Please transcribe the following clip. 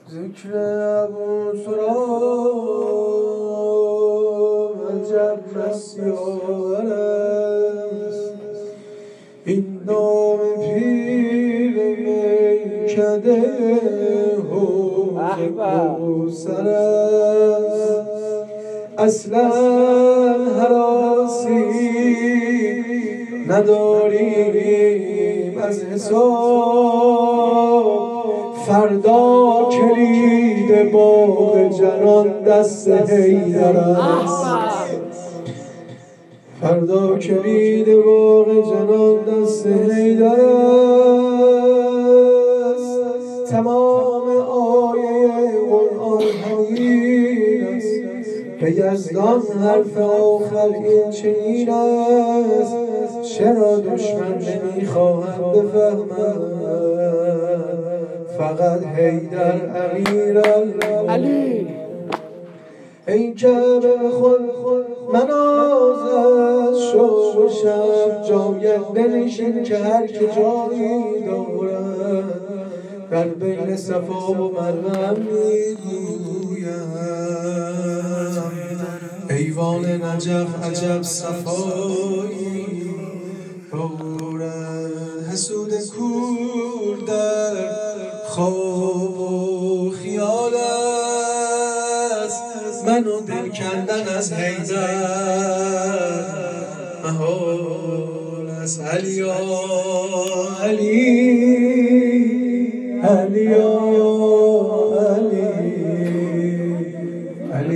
ذکر ابو سرام عجب بسیار است، این نام پیر میکده حوض کوثر است. اصلا هراسی نداریم از حساب، فردا کلید باغ جنان دست حیدر است. فردا کلید باغ جنان دست حیدر است. تمام آیه قرآن همین است، به یزدان حرف آخر این چنین است. چرا دشمن نمیخواهم بفهمد، فقط حیدر امیرالعلی. ای کعبه خود منازت شو و شب جایت بنشین که هر که جایی دارد در بین صفا و مروه میگویم. ایوان نجف عجب صفایی دارد، حسود کور در خواب و خیال است. منو دل کندن از حیدر محال است. علی